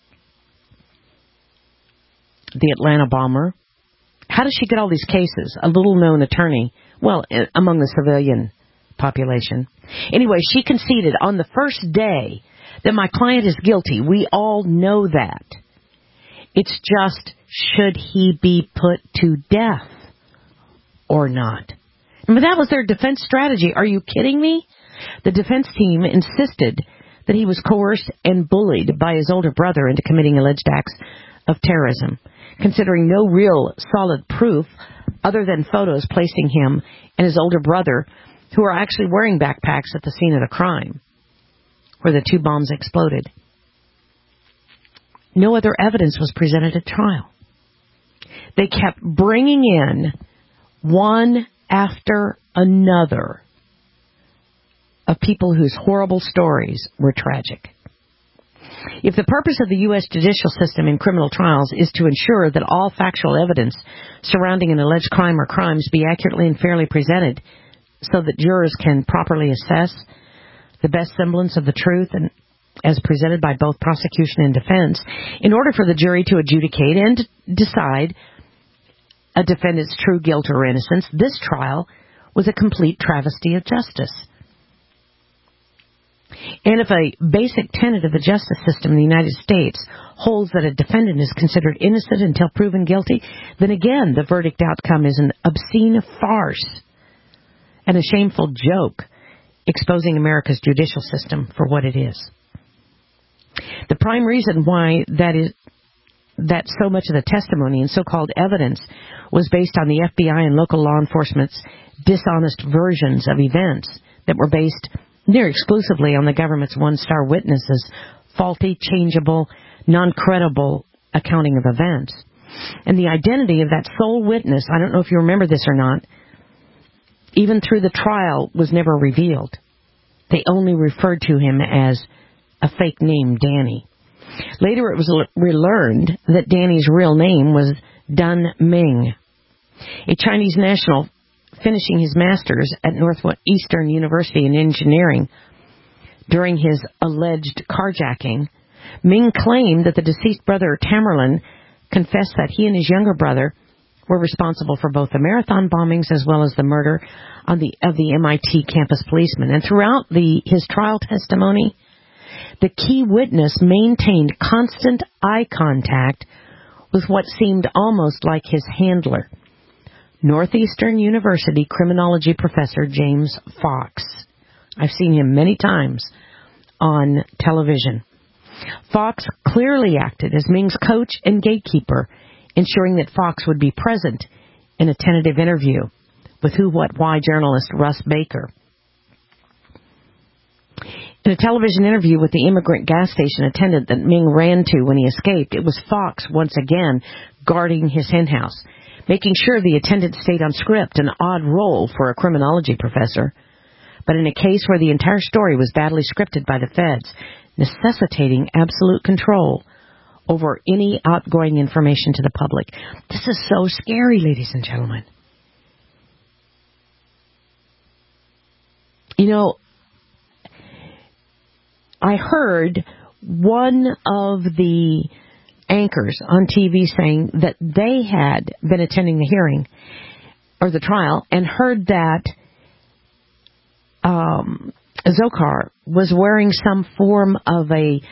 Speaker 2: the Atlanta bomber. How does she get all these cases? A little-known attorney, well, among the civilian population. Anyway, she conceded on the first day that my client is guilty. We all know that. It's just, should he be put to death or not? I mean, that was their defense strategy. Are you kidding me? The defense team insisted that he was coerced and bullied by his older brother into committing alleged acts of terrorism, considering no real solid proof other than photos placing him and his older brother, who are actually wearing backpacks at the scene of the crime, where the two bombs exploded. No other evidence was presented at trial. They kept bringing in one after another of people whose horrible stories were tragic. If the purpose of the U.S. judicial system in criminal trials is to ensure that all factual evidence surrounding an alleged crime or crimes be accurately and fairly presented so that jurors can properly assess the best semblance of the truth and as presented by both prosecution and defense, in order for the jury to adjudicate and decide a defendant's true guilt or innocence, this trial was a complete travesty of justice. And if a basic tenet of the justice system in the United States holds that a defendant is considered innocent until proven guilty, then again the verdict outcome is an obscene farce and a shameful joke, exposing America's judicial system for what it is. The prime reason why that so much of the testimony and so-called evidence was based on the FBI and local law enforcement's dishonest versions of events that were based near exclusively on the government's one-star witnesses' faulty, changeable, non-credible accounting of events. And the identity of that sole witness, I don't know if you remember this or not, even through the trial was never revealed. They only referred to him as a fake name, Danny. Later it was learned that Danny's real name was Dun Ming, a Chinese national finishing his master's at Northeastern University in engineering. During his alleged carjacking, Ming claimed that the deceased brother Tamerlan confessed that he and his younger brother were responsible for both the marathon bombings as well as the murder of the MIT campus policeman. And throughout his trial testimony, the key witness maintained constant eye contact with what seemed almost like his handler, Northeastern University criminology professor James Fox. I've seen him many times on television. Fox clearly acted as Ming's coach and gatekeeper, ensuring that Fox would be present in a tentative interview with Who, What, Why journalist Russ Baker. In a television interview with the immigrant gas station attendant that Ming ran to when he escaped, it was Fox once again guarding his henhouse, making sure the attendant stayed on script, an odd role for a criminology professor. But in a case where the entire story was badly scripted by the feds, necessitating absolute control over any outgoing information to the public. This is so scary, ladies and gentlemen. You know, I heard one of the anchors on TV saying that they had been attending the hearing or the trial and heard that Dzhokhar was wearing some form of a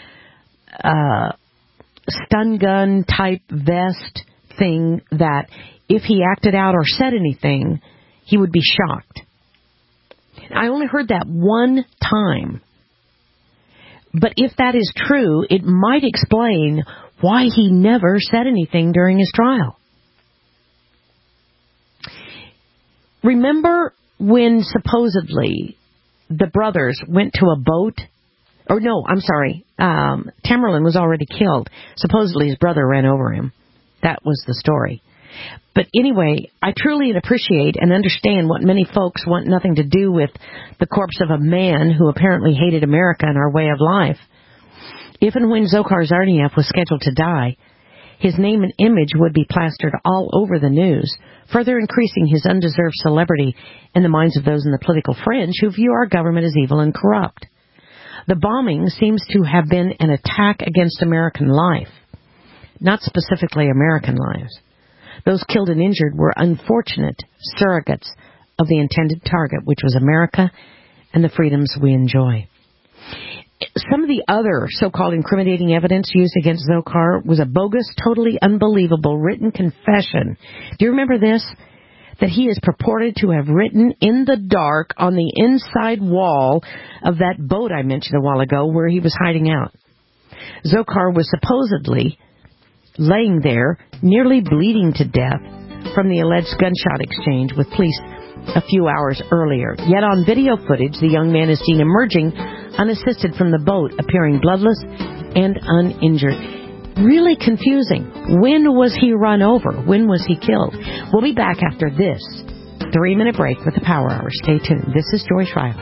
Speaker 2: stun gun type vest thing that if he acted out or said anything, he would be shocked. I only heard that one time. But if that is true, it might explain why he never said anything during his trial. Remember when supposedly the brothers went to a boat Or no, I'm sorry. Tamerlan was already killed. Supposedly his brother ran over him. That was the story. But anyway, I truly appreciate and understand what many folks want nothing to do with the corpse of a man who apparently hated America and our way of life. If and when Dzhokhar Tsarnaev was scheduled to die, his name and image would be plastered all over the news, further increasing his undeserved celebrity in the minds of those in the political fringe who view our government as evil and corrupt. The bombing seems to have been an attack against American life, not specifically American lives. Those killed and injured were unfortunate surrogates of the intended target, which was America and the freedoms we enjoy. Some of the other so-called incriminating evidence used against Dzhokhar was a bogus, totally unbelievable written confession. Do you remember this? That he is purported to have written in the dark on the inside wall of that boat I mentioned a while ago where he was hiding out. Dzhokhar was supposedly laying there, nearly bleeding to death from the alleged gunshot exchange with police a few hours earlier. Yet on video footage, the young man is seen emerging unassisted from the boat, appearing bloodless and uninjured. Really confusing. When was he run over? When was he killed? We'll be back after this 3-minute break with the Power Hour. Stay tuned. This is Joyce Riley.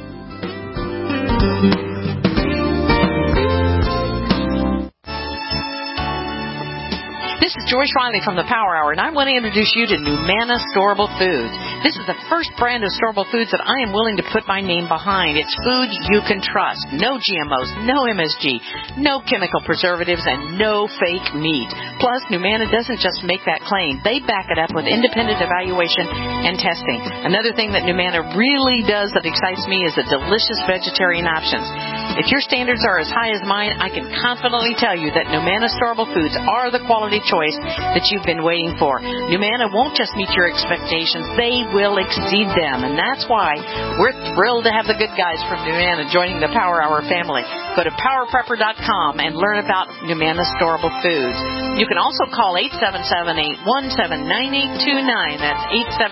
Speaker 3: This is Joyce Riley from the Power Hour, and I want to introduce you to Numana Storable Foods. This is the first brand of storable foods that I am willing to put my name behind. It's food you can trust. No GMOs, no MSG, no chemical preservatives, and no fake meat. Plus, Numana doesn't just make that claim. They back it up with independent evaluation and testing. Another thing that Numana really does that excites me is the delicious vegetarian options. If your standards are as high as mine, I can confidently tell you that Numana Storable Foods are the quality choice that you've been waiting for. Numana won't just meet your expectations, they will exceed them. And that's why we're thrilled to have the good guys from Numana joining the Power Hour family. Go to PowerPrepper.com and learn about Numana Storable Foods. You can also call 877-817-9829. That's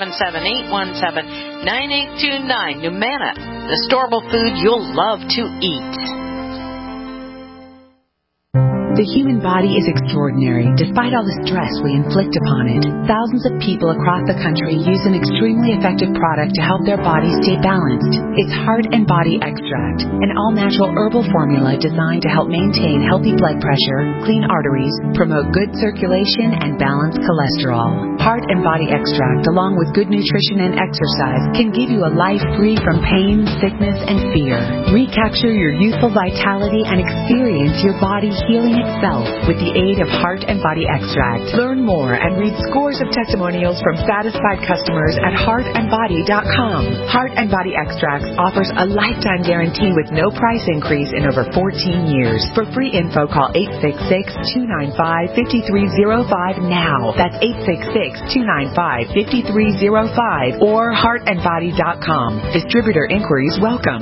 Speaker 3: 877-817-9829. Numana, the storable food you'll love to eat.
Speaker 10: The human body is extraordinary, despite all the stress we inflict upon it. Thousands of people across the country use an extremely effective product to help their bodies stay balanced. It's Heart and Body Extract, an all-natural herbal formula designed to help maintain healthy blood pressure, clean arteries, promote good circulation, and balance cholesterol. Heart and Body Extract, along with good nutrition and exercise, can give you a life free from pain, sickness, and fear. Recapture your youthful vitality and experience your body healing itself with the aid of Heart and Body Extract. Learn more and read scores of testimonials from satisfied customers at heartandbody.com. Heart and Body Extracts offers a lifetime guarantee with no price increase in over 14 years. For free info, call 866-295-5305 now. That's 866-295-5305 or heartandbody.com. Distributor inquiries welcome.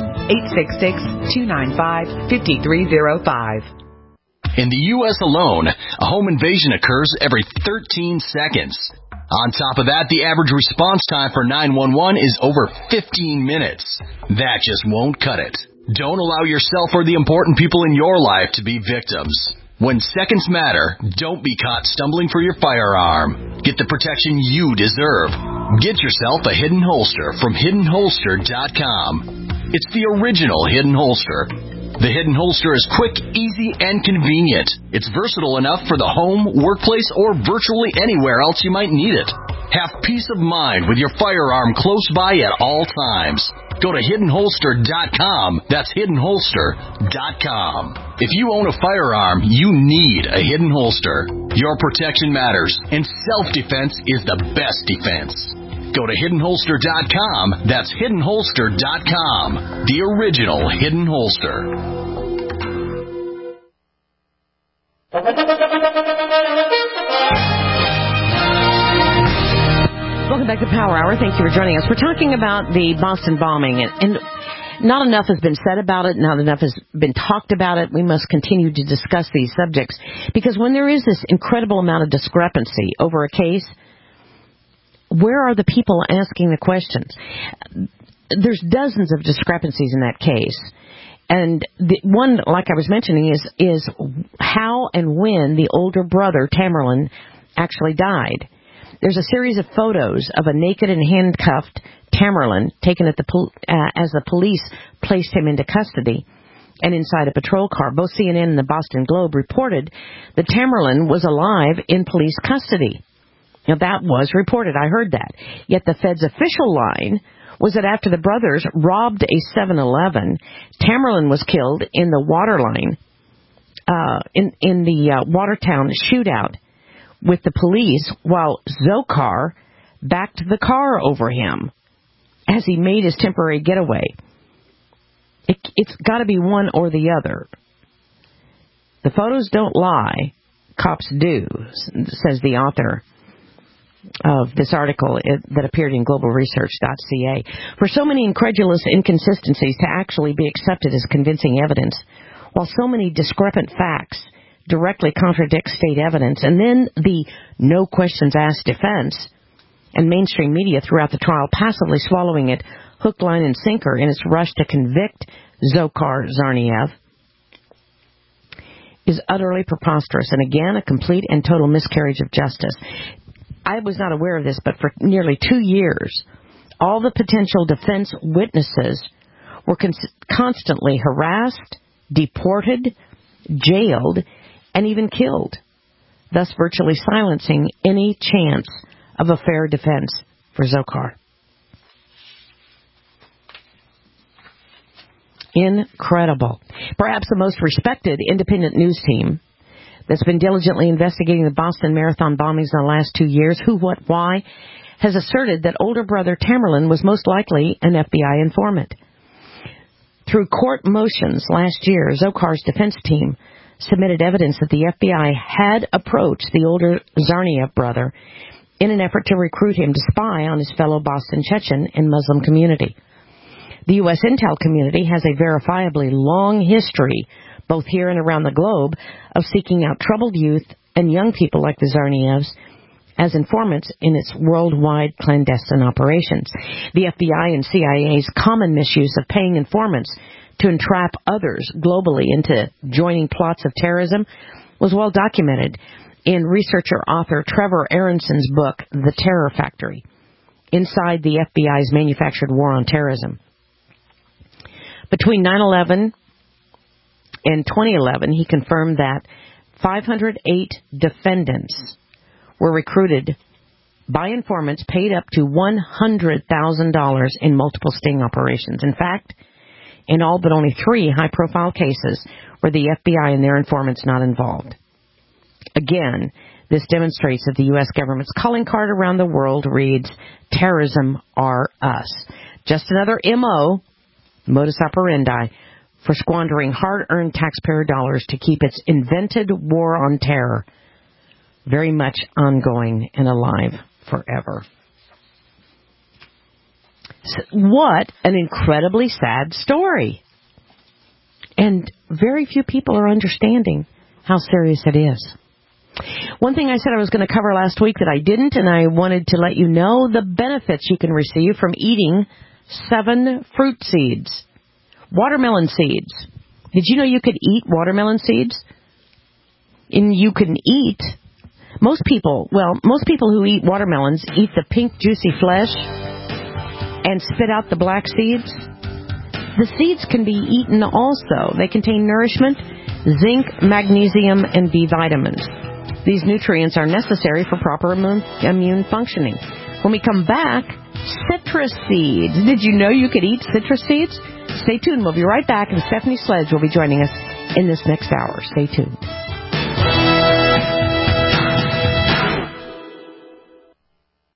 Speaker 10: 866-295-5305.
Speaker 4: In the U.S. alone, a home invasion occurs every 13 seconds. On top of that, the average response time for 911 is over 15 minutes. That just won't cut it. Don't allow yourself or the important people in your life to be victims. When seconds matter, don't be caught stumbling for your firearm. Get the protection you deserve. Get yourself a Hidden Holster from HiddenHolster.com. It's the original Hidden Holster. The Hidden Holster is quick, easy, and convenient. It's versatile enough for the home, workplace, or virtually anywhere else you might need it. Have peace of mind with your firearm close by at all times. Go to HiddenHolster.com. That's HiddenHolster.com. If you own a firearm, you need a Hidden Holster. Your protection matters, and self-defense is the best defense. Go to HiddenHolster.com. That's HiddenHolster.com. The original Hidden Holster.
Speaker 2: Welcome back to Power Hour. Thank you for joining us. We're talking about the Boston bombing, and not enough has been said about it. Not enough has been talked about it. We must continue to discuss these subjects, because when there is this incredible amount of discrepancy over a case, where are the people asking the questions? There's dozens of discrepancies in that case, And the one, like I was mentioning, is how and when the older brother, Tamerlan, actually died. There's a series of photos of a naked and handcuffed Tamerlan taken as the police placed him into custody and inside a patrol car. Both CNN and the Boston Globe reported that Tamerlan was alive in police custody. Now, that was reported. I heard that. Yet the Fed's official line was that after the brothers robbed a 7-Eleven, Tamerlan was killed in the Waterline, in the Watertown shootout with the police, while Dzhokhar backed the car over him as he made his temporary getaway. It's got to be one or the other. The photos don't lie. Cops do, says the author of this article that appeared in globalresearch.ca. For so many incredulous inconsistencies to actually be accepted as convincing evidence, while so many discrepant facts directly contradict state evidence, and then the no questions asked defense and mainstream media throughout the trial passively swallowing it hook, line, and sinker in its rush to convict Dzhokhar Tsarnaev, is utterly preposterous and, again, a complete and total miscarriage of justice. I was not aware of this, but for nearly 2 years, all the potential defense witnesses were constantly harassed, deported, jailed, and even killed, thus virtually silencing any chance of a fair defense for Dzhokhar. Incredible. Perhaps the most respected independent news team that's been diligently investigating the Boston Marathon bombings in the last 2 years, who, what, why, has asserted that older brother Tamerlan was most likely an FBI informant. Through court motions last year, Dzhokhar's defense team submitted evidence that the FBI had approached the older Tsarnaev brother in an effort to recruit him to spy on his fellow Boston Chechen and Muslim community. The U.S. intel community has a verifiably long history, both here and around the globe, of seeking out troubled youth and young people like the Tsarnaevs as informants in its worldwide clandestine operations. The FBI and CIA's common misuse of paying informants to entrap others globally into joining plots of terrorism was well documented in researcher-author Trevor Aronson's book, The Terror Factory, Inside the FBI's Manufactured War on Terrorism. Between 9/11 and 2011, he confirmed that 508 defendants were recruited by informants paid up to $100,000 in multiple sting operations. In fact, in all but only 3 high-profile cases were the FBI and their informants not involved. Again, this demonstrates that the U.S. government's calling card around the world reads, terrorism are us. Just another MO, modus operandi, for squandering hard-earned taxpayer dollars to keep its invented war on terror very much ongoing and alive forever. So what an incredibly sad story. And very few people are understanding how serious it is. One thing I said I was going to cover last week that I didn't, and I wanted to let you know the benefits you can receive from eating 7 fruit seeds. Watermelon seeds. Did you know you could eat watermelon seeds? And you can eat, most people who eat watermelons eat the pink juicy flesh and spit out the black seeds. The seeds can be eaten also. They contain nourishment, zinc, magnesium, and B vitamins. These nutrients are necessary for proper immune functioning. When we come back, citrus seeds. Did you know you could eat citrus seeds? Stay tuned. We'll be right back, and Stephanie Sledge will be joining us in this next hour. Stay tuned.